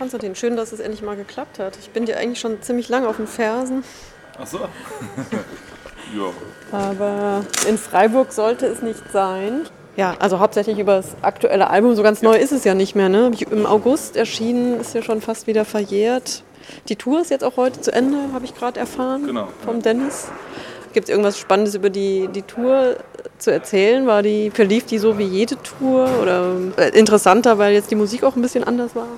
Konstantin, schön, dass es endlich mal geklappt hat. Ich bin dir eigentlich schon ziemlich lange auf den Fersen. Ach so. Ja. Aber in Freiburg sollte es nicht sein. Ja, also hauptsächlich über das aktuelle Album. So ganz neu ist es ja nicht mehr, ne? Im August erschienen, ist ja schon fast wieder verjährt. Die Tour ist jetzt auch heute zu Ende, habe ich gerade erfahren. Genau, Vom Dennis. Gibt es irgendwas Spannendes über die Tour zu erzählen? Verlief die so wie jede Tour? Oder interessanter, weil jetzt die Musik auch ein bisschen anders war?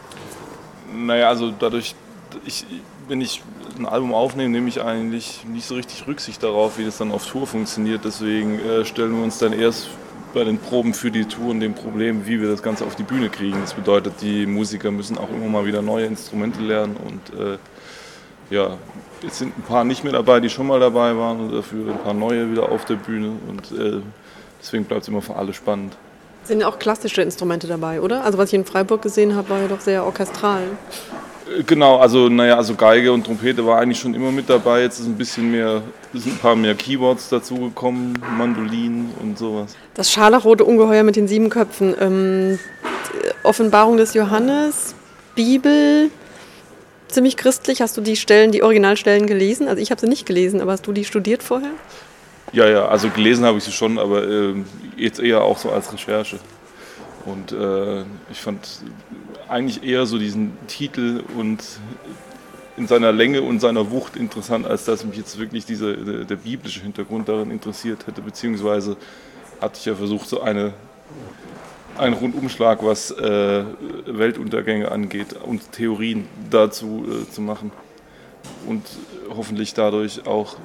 Naja, also dadurch, wenn ich ein Album aufnehme, nehme ich eigentlich nicht so richtig Rücksicht darauf, wie das dann auf Tour funktioniert. Deswegen stellen wir uns dann erst bei den Proben für die Tour und dem Problem, wie wir das Ganze auf die Bühne kriegen. Das bedeutet, die Musiker müssen auch immer mal wieder neue Instrumente lernen und ja, jetzt sind ein paar nicht mehr dabei, die schon mal dabei waren und dafür ein paar neue wieder auf der Bühne und deswegen bleibt es immer für alle spannend. Sind ja auch klassische Instrumente dabei, oder? Also was ich in Freiburg gesehen habe, war ja doch sehr orchestral. Genau, also Geige und Trompete war eigentlich schon immer mit dabei. Jetzt ist sind ein paar mehr Keyboards dazugekommen, Mandolinen und sowas. Das scharlachrote Ungeheuer mit den 7 Köpfen, Offenbarung des Johannes, Bibel, ziemlich christlich. Hast du die Originalstellen gelesen? Also ich habe sie nicht gelesen, aber hast du die studiert vorher? Ja, also gelesen habe ich sie schon, aber jetzt eher auch so als Recherche. Und ich fand eigentlich eher so diesen Titel und in seiner Länge und seiner Wucht interessant, als dass mich jetzt wirklich der biblische Hintergrund darin interessiert hätte. Beziehungsweise hatte ich ja versucht, so einen Rundumschlag, was Weltuntergänge angeht und Theorien dazu zu machen. Und hoffentlich dadurch auch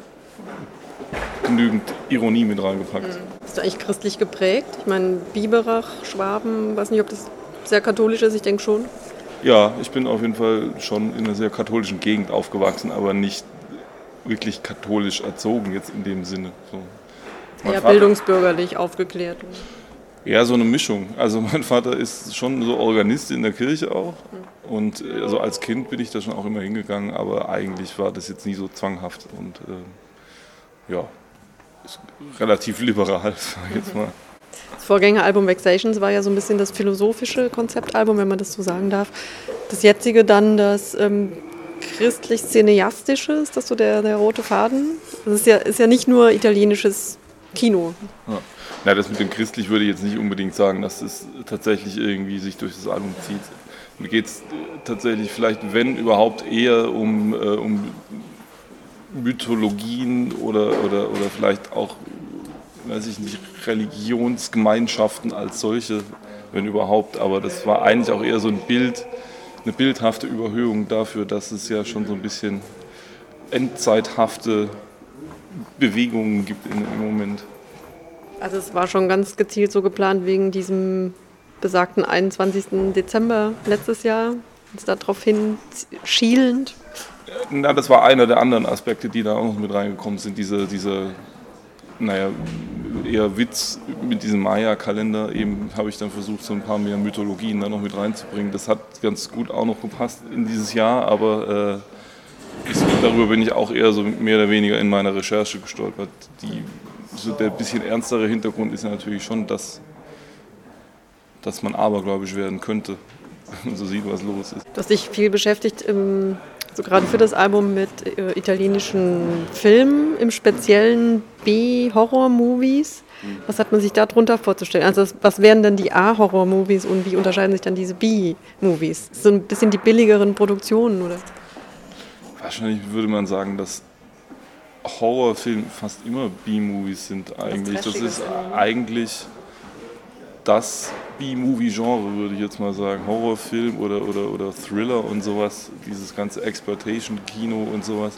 genügend Ironie mit reingepackt. Bist du eigentlich christlich geprägt? Ich meine, Biberach, Schwaben, weiß nicht, ob das sehr katholisch ist, ich denke schon. Ja, ich bin auf jeden Fall schon in einer sehr katholischen Gegend aufgewachsen, aber nicht wirklich katholisch erzogen jetzt in dem Sinne. So. Eher bildungsbürgerlich aufgeklärt. Ja, so eine Mischung. Also mein Vater ist schon so Organist in der Kirche auch und also als Kind bin ich da schon auch immer hingegangen, aber eigentlich war das jetzt nie so zwanghaft und ja, ist relativ liberal, sag ich jetzt mal. Das Vorgängeralbum Vexations war ja so ein bisschen das philosophische Konzeptalbum, wenn man das so sagen darf. Das jetzige dann das christlich-cineastische, ist das so der rote Faden? Das ist ja nicht nur italienisches Kino. Ja. Na, das mit dem christlich würde ich jetzt nicht unbedingt sagen, dass es tatsächlich irgendwie sich durch das Album zieht. Mir geht es tatsächlich vielleicht, wenn überhaupt, eher um Mythologien oder vielleicht auch, weiß ich nicht, Religionsgemeinschaften als solche, wenn überhaupt. Aber das war eigentlich auch eher so eine bildhafte Überhöhung dafür, dass es ja schon so ein bisschen endzeithafte Bewegungen gibt im Moment. Also es war schon ganz gezielt so geplant wegen diesem besagten 21. Dezember letztes Jahr, ist da drauf hin schielend. Na, das war einer der anderen Aspekte, die da auch noch mit reingekommen sind. Diese eher Witz mit diesem Maya-Kalender. Eben habe ich dann versucht, so ein paar mehr Mythologien da noch mit reinzubringen. Das hat ganz gut auch noch gepasst in dieses Jahr, aber darüber bin ich auch eher so mehr oder weniger in meiner Recherche gestolpert. Der bisschen ernstere Hintergrund ist ja natürlich schon, dass man abergläubisch werden könnte, wenn man so sieht, was los ist. Du hast dich viel beschäftigt, so gerade für das Album, mit italienischen Filmen, im speziellen B-Horror-Movies. Was hat man sich darunter vorzustellen? Also was wären denn die A-Horror-Movies und wie unterscheiden sich dann diese B-Movies? So ein bisschen die billigeren Produktionen, oder? Wahrscheinlich würde man sagen, dass Horrorfilme fast immer B-Movies sind eigentlich. Das ist eigentlich das B-Movie-Genre, würde ich jetzt mal sagen. Horrorfilm oder Thriller und sowas, dieses ganze Exploitation-Kino und sowas.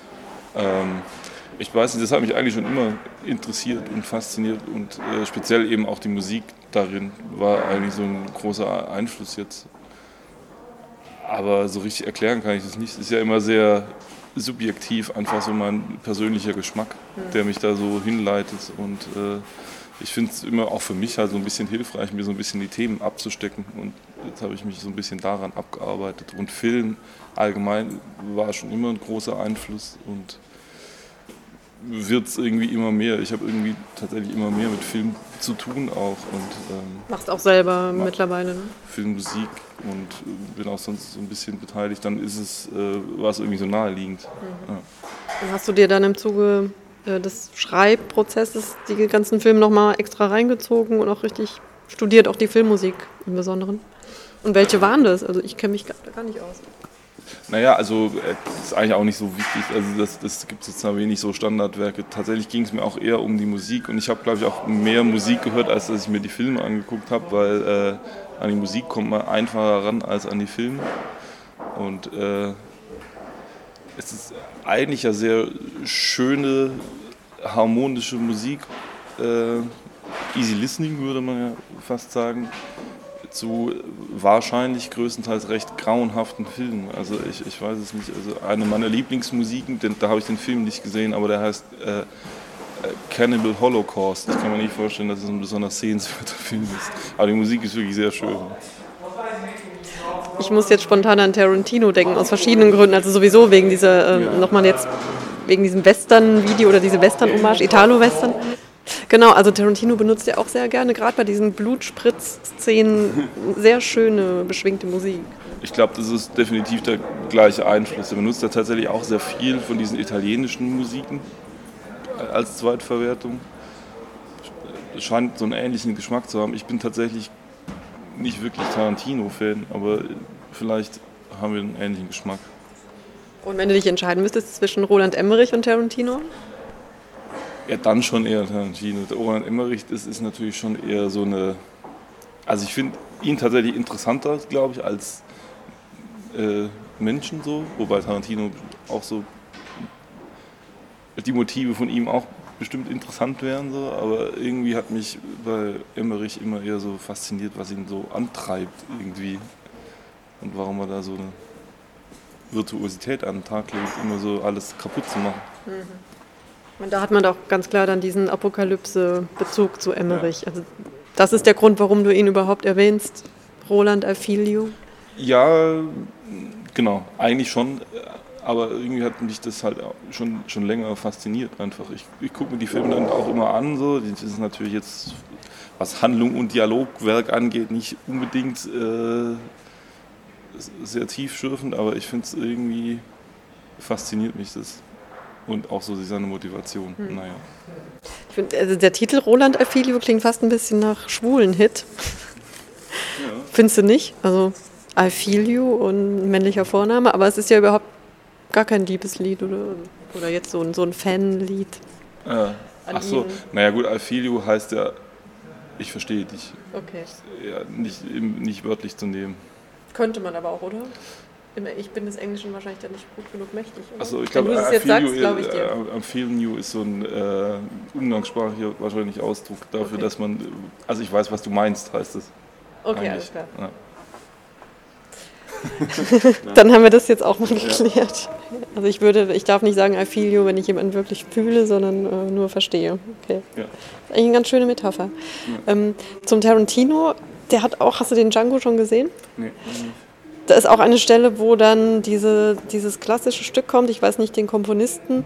Ich weiß nicht, das hat mich eigentlich schon immer interessiert und fasziniert und speziell eben auch die Musik darin war eigentlich so ein großer Einfluss jetzt. Aber so richtig erklären kann ich das nicht. Es ist ja immer sehr subjektiv, einfach so mein persönlicher Geschmack, der mich da so hinleitet und ich finde es immer auch für mich halt so ein bisschen hilfreich, mir so ein bisschen die Themen abzustecken und jetzt habe ich mich so ein bisschen daran abgearbeitet und Film allgemein war schon immer ein großer Einfluss und wird es irgendwie immer mehr. Ich habe irgendwie tatsächlich immer mehr mit Film zu tun auch und Machst auch selber mittlerweile, ne? Filmmusik und bin auch sonst so ein bisschen beteiligt. Dann war es irgendwie so naheliegend. Ja. Und hast du dir dann im Zuge des Schreibprozesses die ganzen Filme nochmal extra reingezogen und auch richtig studiert, auch die Filmmusik im Besonderen? Und welche waren das? Also ich kenne mich gar nicht aus. Naja, also das ist eigentlich auch nicht so wichtig, also das gibt es jetzt noch wenig so Standardwerke. Tatsächlich ging es mir auch eher um die Musik und ich habe, glaube ich, auch mehr Musik gehört, als dass ich mir die Filme angeguckt habe, weil an die Musik kommt man einfacher ran als an die Filme. Und es ist eigentlich ja sehr schöne, harmonische Musik, easy listening würde man ja fast sagen, zu wahrscheinlich größtenteils recht grauenhaften Filmen. Also ich weiß es nicht. Also eine meiner Lieblingsmusiken, da habe ich den Film nicht gesehen, aber der heißt Cannibal Holocaust. Ich kann mir nicht vorstellen, dass es ein besonders sehenswerter Film ist. Aber die Musik ist wirklich sehr schön. Ich muss jetzt spontan an Tarantino denken, aus verschiedenen Gründen. Also sowieso wegen dieser, nochmal jetzt, wegen diesem Western-Video oder diese Western-Hommage, Italo-Western. Genau, also Tarantino benutzt ja auch sehr gerne, gerade bei diesen Blutspritz-Szenen, sehr schöne, beschwingte Musik. Ich glaube, das ist definitiv der gleiche Einfluss. Er benutzt ja tatsächlich auch sehr viel von diesen italienischen Musiken als Zweitverwertung. Es scheint so einen ähnlichen Geschmack zu haben. Ich bin tatsächlich nicht wirklich Tarantino-Fan, aber vielleicht haben wir einen ähnlichen Geschmack. Und wenn du dich entscheiden müsstest zwischen Roland Emmerich und Tarantino? Ja, dann schon eher Tarantino. Der Roland Emmerich, das ist natürlich schon eher so eine... Also ich finde ihn tatsächlich interessanter, glaube ich, als Menschen so. Wobei Tarantino auch so... Die Motive von ihm auch bestimmt interessant wären, so. Aber irgendwie hat mich bei Emmerich immer eher so fasziniert, was ihn so antreibt irgendwie. Und warum er da so eine Virtuosität an den Tag legt, immer so alles kaputt zu machen. Und da hat man doch ganz klar dann diesen Apokalypse-Bezug zu Emmerich. Ja. Also das ist der Grund, warum du ihn überhaupt erwähnst, Roland I Feel You? Ja, genau, eigentlich schon. Aber irgendwie hat mich das halt schon länger fasziniert einfach. Ich gucke mir die Filme dann auch immer an. So. Das ist natürlich jetzt, was Handlung und Dialogwerk angeht, nicht unbedingt sehr tiefschürfend, aber ich finde es irgendwie, fasziniert mich das. Und auch so seine Motivation. Naja. Ich find, also der Titel Roland I Feel You klingt fast ein bisschen nach schwulen Hit. Ja. Findest du nicht? Also I Feel You und männlicher Vorname, aber es ist ja überhaupt gar kein Liebeslied oder jetzt so ein Fanlied. Ach so, naja gut, I Feel You heißt ja, ich verstehe dich. Okay. Ja, nicht wörtlich zu nehmen. Könnte man aber auch, oder? Ich bin des Englischen wahrscheinlich dann nicht gut genug mächtig. Achso, ich glaube, wenn du es jetzt sagst, glaube ich dir. I Feel You ist so ein umgangssprachlicher wahrscheinlich Ausdruck dafür, dass man, also ich weiß, was du meinst, heißt es. Okay, alles klar. Ja. Dann haben wir das jetzt auch mal geklärt. Also ich darf nicht sagen I feel you, wenn ich jemanden wirklich fühle, sondern nur verstehe. Okay. Ja. Das ist eigentlich eine ganz schöne Metapher. Ja. Zum Tarantino, der hat auch, hast du den Django schon gesehen? Nee. Da ist auch eine Stelle, wo dann dieses klassische Stück kommt, ich weiß nicht den Komponisten,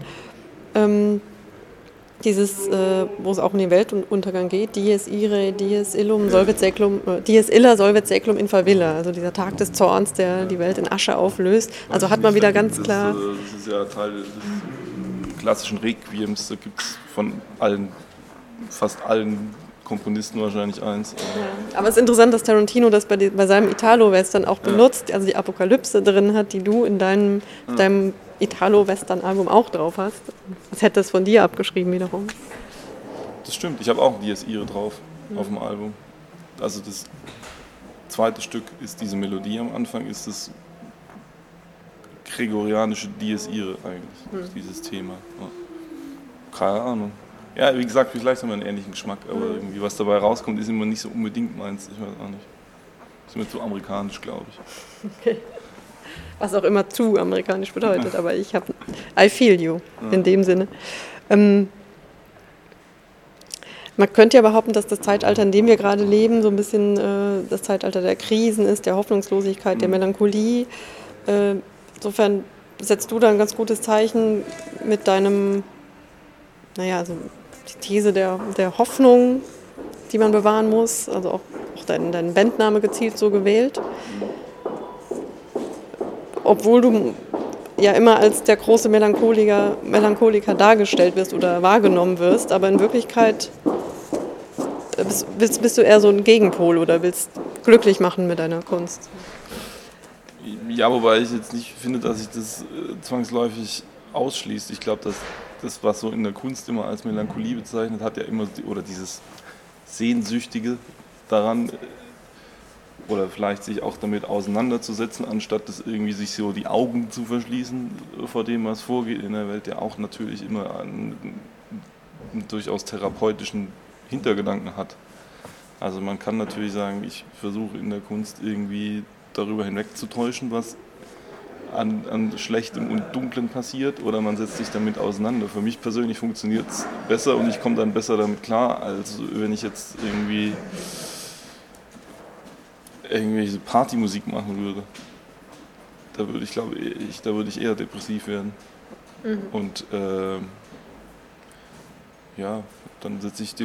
wo es auch um den Weltuntergang geht, Dies ire, dies illum, solvet seclum, dies illa, solvet seclum in favilla, also dieser Tag des Zorns, der die Welt in Asche auflöst. Also hat man wieder ganz klar... Das ist ja Teil des klassischen Requiems, da gibt es von fast allen Komponisten wahrscheinlich eins. Ja. Aber es ist interessant, dass Tarantino das bei seinem Italo-Western auch benutzt, also die Apokalypse drin hat, die du in deinem Italo-Western-Album auch drauf hast. Was hätte das von dir abgeschrieben wiederum? Das stimmt, ich habe auch Dies Irae drauf auf dem Album. Also das zweite Stück ist diese Melodie am Anfang, ist das gregorianische Dies Irae eigentlich, dieses Thema. Ja. Keine Ahnung. Ja, wie gesagt, vielleicht haben wir einen ähnlichen Geschmack, aber irgendwie was dabei rauskommt, ist immer nicht so unbedingt meins. Ich weiß auch nicht. Ist mir zu amerikanisch, glaube ich. Okay. Was auch immer zu amerikanisch bedeutet, aber ich habe I feel you in dem Sinne. Man könnte ja behaupten, dass das Zeitalter, in dem wir gerade leben, so ein bisschen das Zeitalter der Krisen ist, der Hoffnungslosigkeit, der Melancholie. Insofern setzt du da ein ganz gutes Zeichen mit deinem naja, also die These der Hoffnung, die man bewahren muss, also auch dein Bandname gezielt so gewählt. Obwohl du ja immer als der große Melancholiker dargestellt wirst oder wahrgenommen wirst, aber in Wirklichkeit bist du eher so ein Gegenpol oder willst glücklich machen mit deiner Kunst. Ja, wobei ich jetzt nicht finde, dass sich das zwangsläufig ausschließt. Ich glaube, dass das, was so in der Kunst immer als Melancholie bezeichnet, hat ja immer, oder dieses Sehnsüchtige daran, oder vielleicht sich auch damit auseinanderzusetzen, anstatt das irgendwie sich so die Augen zu verschließen vor dem, was vorgeht in der Welt, ja auch natürlich immer einen durchaus therapeutischen Hintergedanken hat. Also man kann natürlich sagen, ich versuche in der Kunst irgendwie darüber hinwegzutäuschen, was an Schlechtem und Dunklem passiert, oder man setzt sich damit auseinander. Für mich persönlich funktioniert es besser und ich komme dann besser damit klar, als wenn ich jetzt irgendwelche Partymusik machen würde. Da würde ich, da würde ich eher depressiv werden. Mhm. Und ja, dann setze ich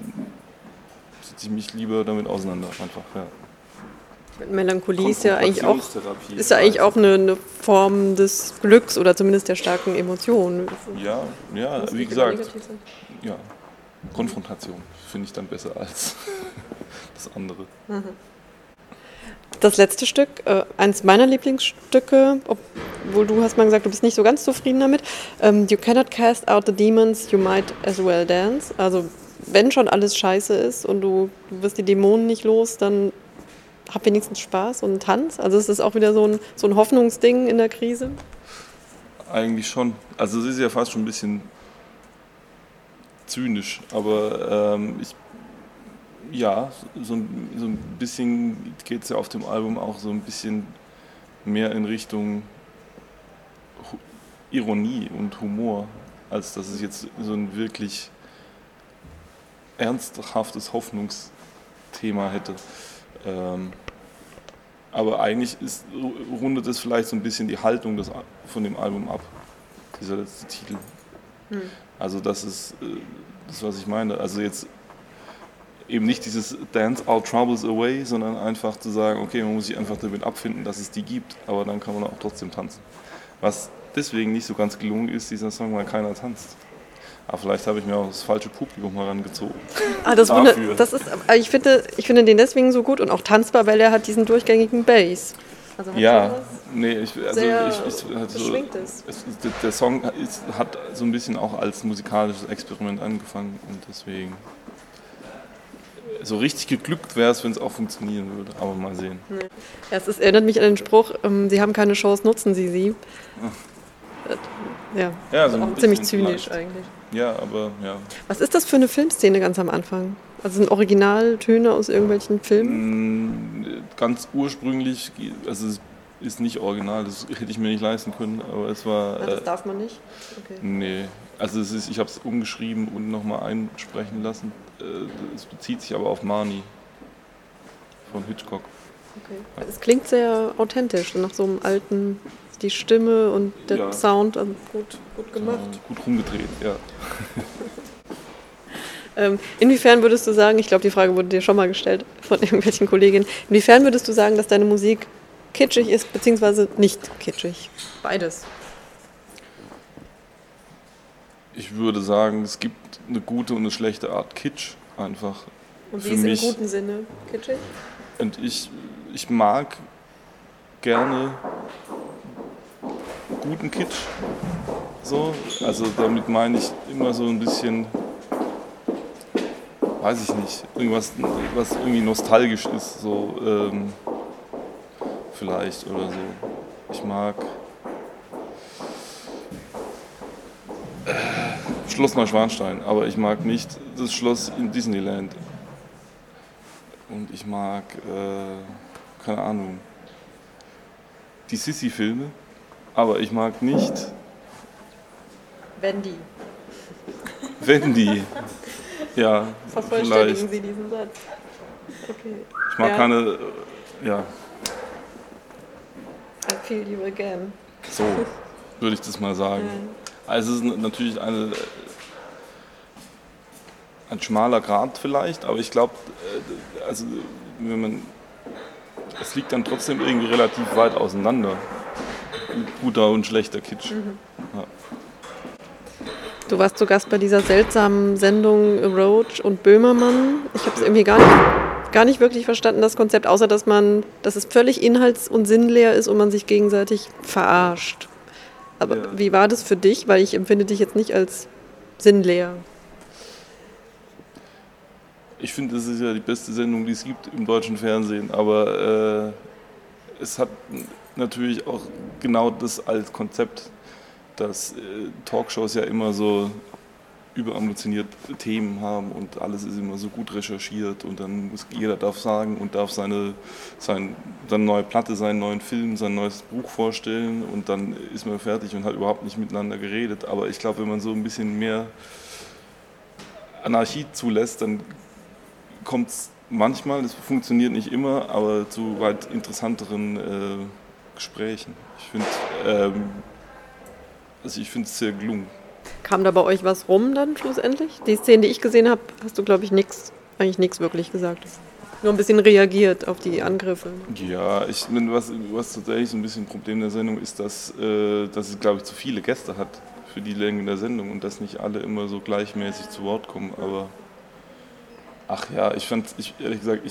mich lieber damit auseinander einfach. Ja. Melancholie ist ja eigentlich auch eine Form des Glücks oder zumindest der starken Emotionen. Ja, wie gesagt, ja, Konfrontation finde ich dann besser als das andere. Mhm. Das letzte Stück, eins meiner Lieblingsstücke, obwohl du hast mal gesagt, du bist nicht so ganz zufrieden damit. You cannot cast out the demons, you might as well dance. Also wenn schon alles scheiße ist und du wirst die Dämonen nicht los, dann hab wenigstens Spaß und Tanz. Also es ist auch wieder so ein Hoffnungsding in der Krise. Eigentlich schon. Also es ist ja fast schon ein bisschen zynisch, aber so ein bisschen geht es ja auf dem Album auch so ein bisschen mehr in Richtung Ironie und Humor, als dass es jetzt so ein wirklich ernsthaftes Hoffnungsthema hätte. Aber eigentlich rundet es vielleicht so ein bisschen die Haltung von dem Album ab, dieser letzte Titel. Mhm. Also das ist das, was ich meine. Also jetzt eben nicht dieses Dance Our Troubles Away, sondern einfach zu sagen, okay, man muss sich einfach damit abfinden, dass es die gibt, aber dann kann man auch trotzdem tanzen. Was deswegen nicht so ganz gelungen ist, dieser Song, weil keiner tanzt. Aber vielleicht habe ich mir auch das falsche Publikum herangezogen. Ich finde den deswegen so gut und auch tanzbar, weil er hat diesen durchgängigen Bass. Also der Song hat so ein bisschen auch als musikalisches Experiment angefangen und deswegen so richtig geglückt wäre es, wenn es auch funktionieren würde, aber mal sehen. Ja, es erinnert mich an den Spruch, Sie haben keine Chance, nutzen Sie sie. Ja, so auch ziemlich zynisch vielleicht. Eigentlich. Ja, aber ja. Was ist das für eine Filmszene ganz am Anfang? Also sind Originaltöne aus irgendwelchen Filmen? Ganz ursprünglich, also es ist nicht original, das hätte ich mir nicht leisten können, aber es war... das darf man nicht? Okay. Nee, also ich habe es umgeschrieben und nochmal einsprechen lassen. Es bezieht sich aber auf Marnie von Hitchcock. Okay. Es klingt sehr authentisch, nach so einem alten... Die Stimme und der Sound, also gut gemacht. Gut rumgedreht, ja. Inwiefern würdest du sagen, ich glaube, die Frage wurde dir schon mal gestellt von irgendwelchen Kolleginnen, inwiefern würdest du sagen, dass deine Musik kitschig ist, beziehungsweise nicht kitschig? Beides. Ich würde sagen, es gibt eine gute und eine schlechte Art Kitsch einfach. Und wie ist im guten Sinne kitschig? Und ich mag gerne guten Kitsch. So, also damit meine ich immer so ein bisschen, weiß ich nicht, irgendwas, was irgendwie nostalgisch ist, so vielleicht oder so. Ich mag Schloss Neuschwanstein, aber ich mag nicht das Schloss in Disneyland. Und ich mag, keine Ahnung, die Sissi-Filme. Aber ich mag nicht... Wendy. Ja, vervollständigen Sie diesen Satz. Okay. Ich mag keine... Ja. I feel you again. So würde ich das mal sagen. Ja. Also es ist natürlich ein schmaler Grat vielleicht, aber ich glaube, also es liegt dann trotzdem irgendwie relativ weit auseinander. Guter und schlechter Kitsch. Ja. Du warst zu Gast bei dieser seltsamen Sendung Roach und Böhmermann. Ich habe es irgendwie gar nicht wirklich verstanden, das Konzept, außer dass es völlig inhalts- und sinnleer ist und man sich gegenseitig verarscht. Aber Ja. Wie war das für dich? Weil ich empfinde dich jetzt nicht als sinnleer. Ich finde, das ist ja die beste Sendung, die es gibt im deutschen Fernsehen, aber es hat natürlich auch genau das als Konzept, dass Talkshows ja immer so überambitioniert Themen haben und alles ist immer so gut recherchiert und dann muss jeder darf sagen und darf seine neue Platte, seinen neuen Film, sein neues Buch vorstellen und dann ist man fertig und hat überhaupt nicht miteinander geredet. Aber ich glaube, wenn man so ein bisschen mehr Anarchie zulässt, dann kommt es manchmal, das funktioniert nicht immer, aber zu weit interessanteren Gesprächen. Ich finde es sehr gelungen. Kam da bei euch was rum dann schlussendlich? Die Szene, die ich gesehen habe, hast du, glaube ich, eigentlich nichts wirklich gesagt. Nur ein bisschen reagiert auf die Angriffe. Ja, was tatsächlich so ein bisschen ein Problem der Sendung ist, dass es, glaube ich, zu viele Gäste hat für die Länge der Sendung und dass nicht alle immer so gleichmäßig zu Wort kommen. Aber ehrlich gesagt,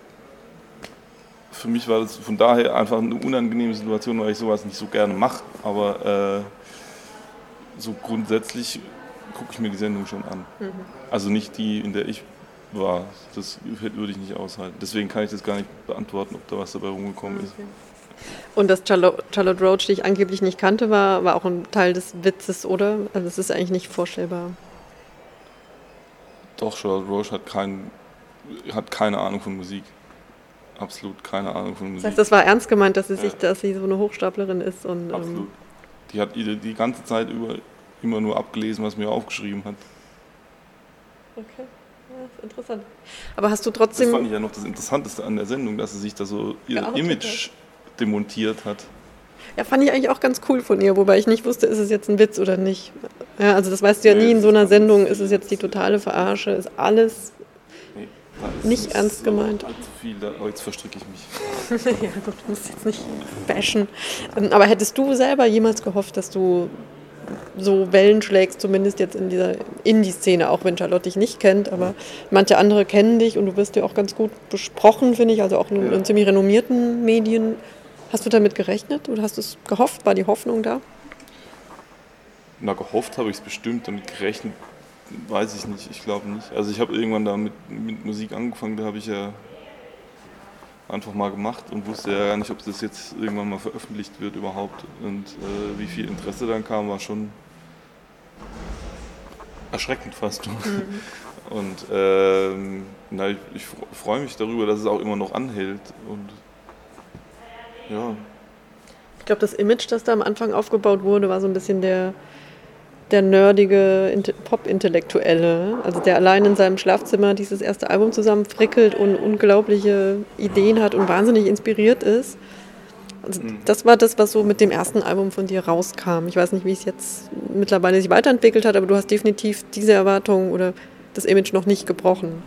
für mich war das von daher einfach eine unangenehme Situation, weil ich sowas nicht so gerne mache. Aber so grundsätzlich gucke ich mir die Sendung schon an. Also nicht die, in der ich war. Das würde ich nicht aushalten. Deswegen kann ich das gar nicht beantworten, ob da was dabei rumgekommen ist. Und dass Charlotte Roach, die ich angeblich nicht kannte, war auch ein Teil des Witzes, oder? Also das ist eigentlich nicht vorstellbar. Doch, Charlotte Roach hat keine Ahnung von Musik. Absolut keine Ahnung von Musik. Das heißt, das war ernst gemeint, dass sie so eine Hochstaplerin ist. Und, absolut. Die hat die ganze Zeit über immer nur abgelesen, was mir aufgeschrieben hat. Okay, ja, ist interessant. Aber hast du trotzdem... Das fand ich ja noch das Interessanteste an der Sendung, dass sie sich da so ihr Image demontiert hat. Ja, fand ich eigentlich auch ganz cool von ihr, wobei ich nicht wusste, ist es jetzt ein Witz oder nicht. Ja, also das weißt du ja nie in so einer Sendung, ist es jetzt die totale Verarsche, ist alles nicht ernst gemeint. Allzu viel, jetzt verstricke ich mich. Ja gut, du musst jetzt nicht bashen. Aber hättest du selber jemals gehofft, dass du so Wellen schlägst, zumindest jetzt in dieser Indie-Szene, auch wenn Charlotte dich nicht kennt, aber manche andere kennen dich und du wirst ja auch ganz gut besprochen, finde ich, also auch in ziemlich renommierten Medien. Hast du damit gerechnet oder hast du es gehofft? War die Hoffnung da? Na, gehofft habe ich es bestimmt, damit gerechnet weiß ich nicht, ich glaube nicht. Also ich habe irgendwann da mit Musik angefangen, da habe ich ja einfach mal gemacht und wusste ja gar nicht, ob das jetzt irgendwann mal veröffentlicht wird überhaupt. Und wie viel Interesse dann kam, war schon erschreckend fast. Und ich freue mich darüber, dass es auch immer noch anhält. Und ja. Ich glaube, das Image, das da am Anfang aufgebaut wurde, war so ein bisschen der nerdige Pop-Intellektuelle, also der allein in seinem Schlafzimmer dieses erste Album zusammen frickelt und unglaubliche Ideen hat und wahnsinnig inspiriert ist. Also das war das, was so mit dem ersten Album von dir rauskam. Ich weiß nicht, wie es jetzt mittlerweile sich weiterentwickelt hat, aber du hast definitiv diese Erwartung oder das Image noch nicht gebrochen.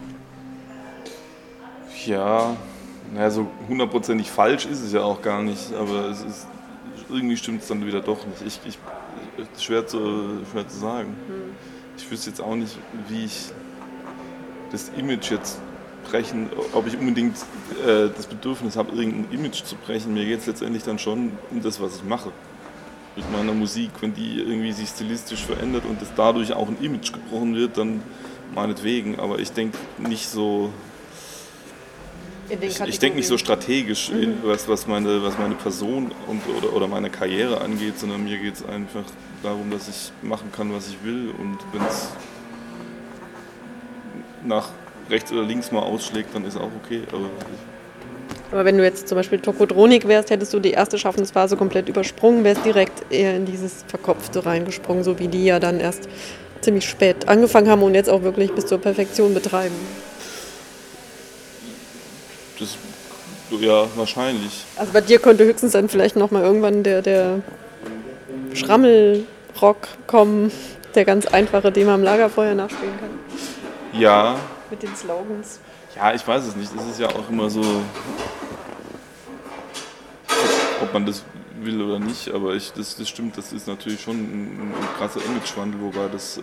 Ja, so hundertprozentig falsch ist es ja auch gar nicht, aber irgendwie stimmt es dann wieder doch nicht. Schwer zu sagen. Ich wüsste jetzt auch nicht, wie ich das Image jetzt brechen, ob ich unbedingt das Bedürfnis habe, irgendein Image zu brechen. Mir geht es letztendlich dann schon um das, was ich mache. Mit meiner Musik, wenn die irgendwie sich stilistisch verändert und es dadurch auch ein Image gebrochen wird, dann meinetwegen. Aber ich denke nicht so... Ich denke nicht so strategisch, was meine Person oder meine Karriere angeht, sondern mir geht es einfach darum, dass ich machen kann, was ich will. Und wenn es nach rechts oder links mal ausschlägt, dann ist auch okay. Aber wenn du jetzt zum Beispiel Tokotronik wärst, hättest du die erste Schaffensphase komplett übersprungen, wärst direkt eher in dieses Verkopfte reingesprungen, so wie die ja dann erst ziemlich spät angefangen haben und jetzt auch wirklich bis zur Perfektion betreiben. Ja, wahrscheinlich. Also bei dir könnte höchstens dann vielleicht nochmal irgendwann der Schrammelrock kommen, der ganz einfache, den man am Lagerfeuer nachspielen kann. Ja. Mit den Slogans. Ja, ich weiß es nicht. Es ist ja auch immer so, ob man das will oder nicht, aber das stimmt, das ist natürlich schon ein krasser Imagewandel, wobei das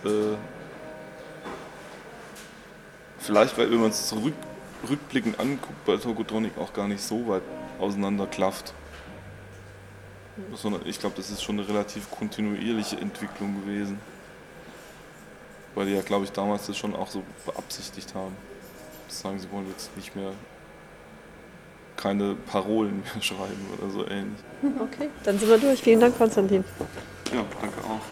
vielleicht, weil wenn man es rückblickend anguckt, bei Tokotronic auch gar nicht so weit auseinander klafft. Sondern ich glaube, das ist schon eine relativ kontinuierliche Entwicklung gewesen. Weil die ja, glaube ich, damals das schon auch so beabsichtigt haben. Sagen, sie wollen jetzt nicht mehr keine Parolen mehr schreiben oder so ähnlich. Okay, dann sind wir durch. Vielen Dank, Konstantin. Ja, danke auch.